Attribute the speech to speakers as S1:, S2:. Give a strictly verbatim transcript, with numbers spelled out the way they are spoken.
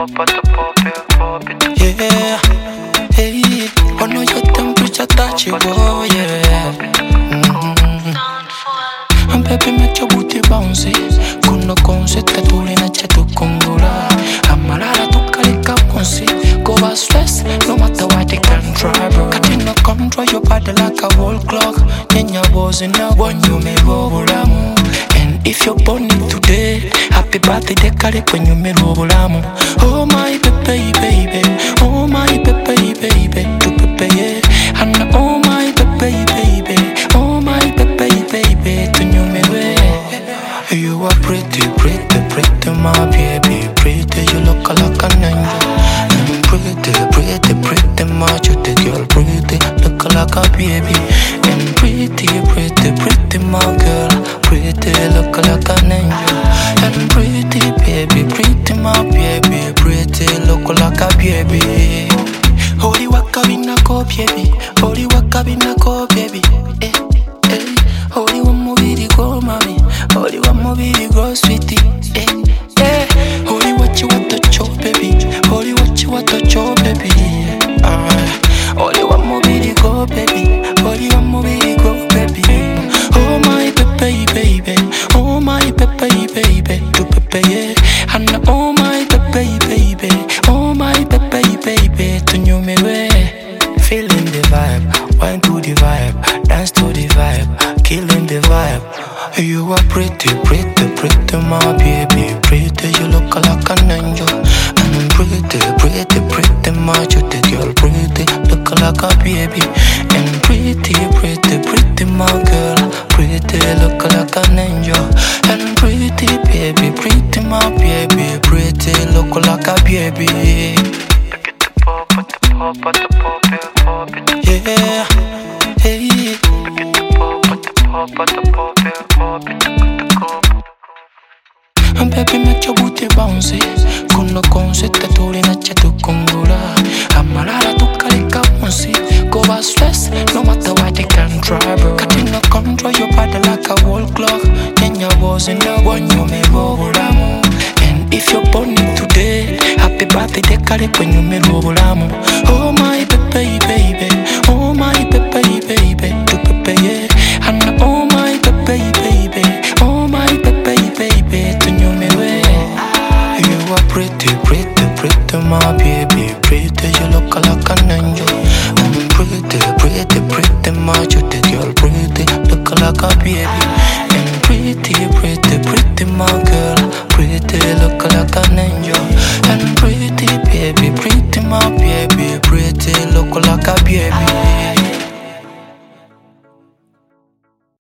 S1: Yeah, hey, I know your temperature touch you, oh yeah. Mm-hmm. And baby, make your booty bouncy. Kuno konsete tulina chetu kungula. Amalala tukalika monsi. Go as stress, no matter what they can try, bro. Katina control your body like a wall clock. Nyanya was in a one you may go bulamu. And if you're born it today, happy birthday kale when you may go bulamu. Oh my baby, baby, oh my baby, baby, to pepe yeah. And oh my baby, baby, oh my baby, baby, to you me way. You are pretty, pretty, pretty, my baby, pretty. You look like an angel. And pretty, pretty, pretty, my pretty girl, pretty, look like a baby. And pretty, pretty, pretty, my girl, pretty, look like an angel. And pretty, baby, pretty, my baby, pretty, look like a baby. Holy wakabina ko baby, holy wakabina ko baby. Eh, eh, holy one movie go mommy, holy one movie go sweetie. Eh, eh, holy what you want to show baby, holy what you want to show baby. Ah, holy one movie go baby, holy one movie go baby. Oh my baby, baby, oh my baby, baby, to baby yeah. And oh my baby, baby, oh my baby, baby, to you me way. Feeling the vibe, wine to the vibe, dance to the vibe, killing the vibe. You are pretty, pretty, pretty, my baby, pretty. You look like an angel. And pretty, pretty, pretty, my pretty girl, pretty, look like a baby. And pretty, pretty, pretty, my girl, pretty, look like an angel. And pretty, baby, pretty, my baby, pretty, look like a baby. Yeah, hey. And baby, make your booty bouncy. Kuno konsete tulina chetu kungula. Amalala tukalika monsi. Go as stress, no matter what they can try, bro. Katina control your body like a wall clock. Nyanya was in the one you may go bulamu. And if you're born it today, happy birthday kale when you may go bulamu. Oh my baby, baby, oh my baby, baby, to pepe yeah. And oh my baby, baby, oh my baby, baby, to you me way. You are pretty, pretty, pretty, my baby, pretty. You look like an angel. And pretty, pretty, pretty, my pretty girl, pretty, look like a baby. And pretty, pretty, pretty, my girl, pretty, look like an angel. And pretty, baby, pretty, my baby, pretty, look like a